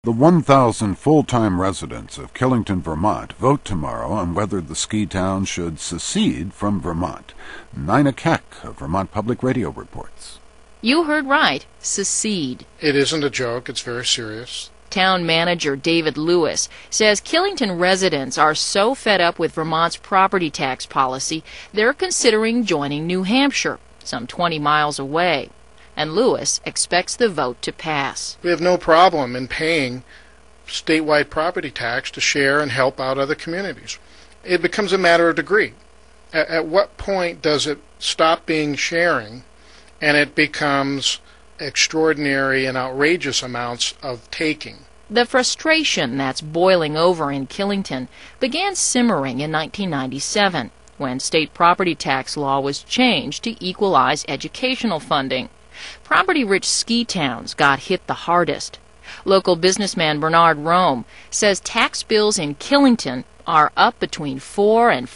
The 1,000 full-time residents of Killington, Vermont, vote tomorrow on whether the ski town should secede from Vermont. Nina Keck of Vermont Public Radio reports. You heard right, secede. It isn't a joke, it's very serious. Town manager David Lewis says Killington residents are so fed up with Vermont's property tax policy, they're considering joining New Hampshire, some 20 miles away. And Lewis expects the vote to pass. We have no problem in paying statewide property tax to share and help out other communities. It becomes a matter of degree. At what point does it stop being sharing and it becomes extraordinary and outrageous amounts of taking? The frustration that's boiling over in Killington began simmering in 1997 when state property tax law was changed to equalize educational funding. Property-rich ski towns got hit the hardest. Local businessman Bernard Rome says tax bills in Killington are up between 400% and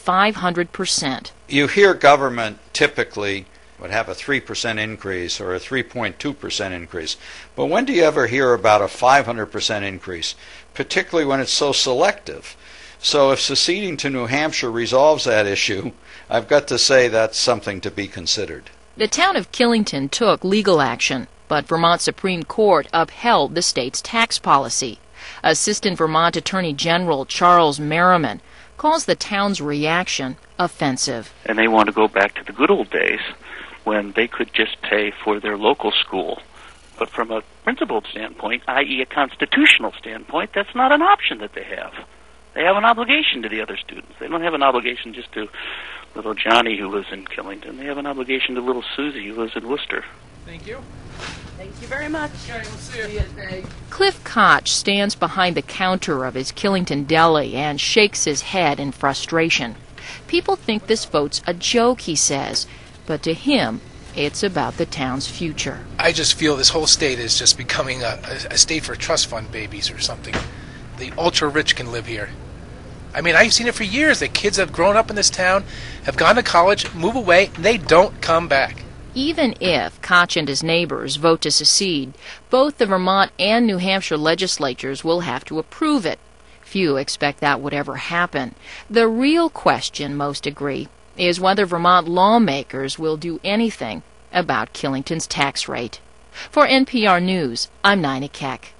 500%. You hear government typically would have a 3% increase or a 3.2% increase. But when do you ever hear about a 500% increase, particularly when it's so selective? So if seceding to New Hampshire resolves that issue, I've got to say that's something to be considered. The town of Killington took legal action, but Vermont Supreme Court upheld the state's tax policy. Assistant Vermont Attorney General Charles Merriman calls the town's reaction offensive. And they want to go back to the good old days when they could just pay for their local school. But from a principled standpoint, i.e. a constitutional standpoint, that's not an option that they have. They have an obligation to the other students. They don't have an obligation just to little Johnny who lives in Killington. They have an obligation to little Susie who lives in Worcester. Thank you. Thank you very much. Okay, we'll see you. Cliff Koch stands behind the counter of his Killington deli and shakes his head in frustration. People think this vote's a joke, he says, but to him, it's about the town's future. I just feel this whole state is just becoming a state for trust fund babies or something. The ultra-rich can live here. I mean, I've seen it for years that kids have grown up in this town, have gone to college, move away, and they don't come back. Even if Koch and his neighbors vote to secede, both the Vermont and New Hampshire legislatures will have to approve it. Few expect that would ever happen. The real question, most agree, is whether Vermont lawmakers will do anything about Killington's tax rate. For NPR News, I'm Nina Keck.